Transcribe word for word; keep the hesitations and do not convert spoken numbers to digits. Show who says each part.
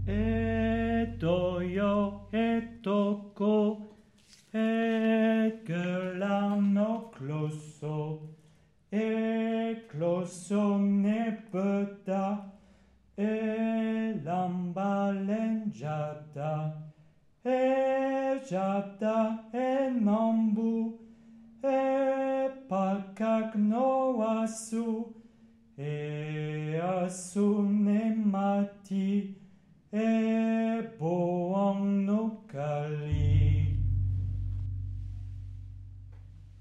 Speaker 1: e toio e toko e gelano closo e closo ne peta e lamba lengiata e giata e nambu e pakak no asu e asu ne mati e